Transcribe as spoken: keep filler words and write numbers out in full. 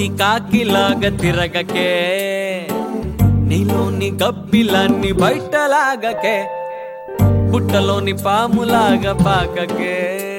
గూటిలోని కాకిలాగా తిరగకే, నీలోని గబ్బిలాన్ని బయటలాగకే, పుట్టలోని పాములాగా పాకకే.